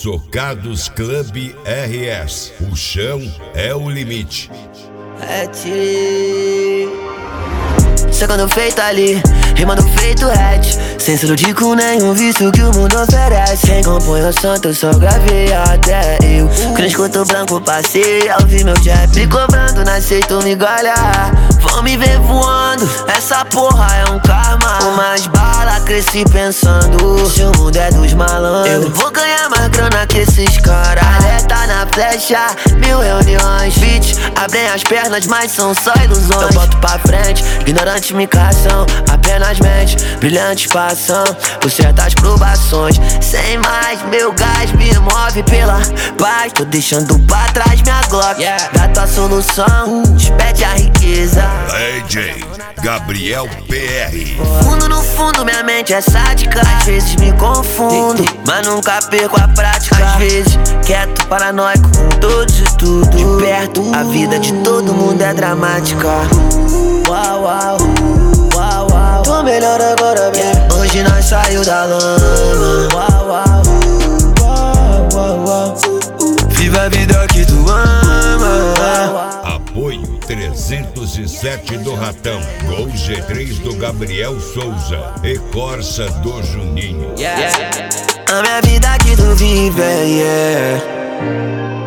Socados Club RS. O chão é o limite. Sacando feito ali, rimando feito hatch. Sem iludir com nenhum vício que o mundo oferece. Quem compõe o santo, eu só gravei até eu. Quando escuto branco, passei a ouvir meu jab. Me cobrando, nasci, tu me galha. Vão me ver voando, essa porra é um karma. Com mais bala, cresci pensando, se o mundo é dos malandros, eu vou ganhar mais grana que esses caras. Alerta na flecha, 1000 reuniões. Beats, abrem as pernas, mas são só ilusões. Eu boto pra frente, ignorante me caçam. Apenas mente, brilhante passam por certas provações. Sem mais, meu gás me move pela paz. Tô deixando pra trás minha Glock, da tua solução, despede a riqueza. DJ Gabriel PR. Fundo no fundo, minha mente é sádica. Às vezes me confundo, mas nunca perco a prática. Às vezes, quieto, paranoico com todos e tudo. De perto, a vida de todo mundo é dramática. Uau, uau, uau, uau. Tô melhor agora, bem. Hoje nós saiu da lama. Uau, uau, uau, uau, uau. Viva a vida que tu ama. Apoio 307 do Ratão, Gol G3 do Gabriel Souza e Corsa do Juninho. A minha vida que tu vive,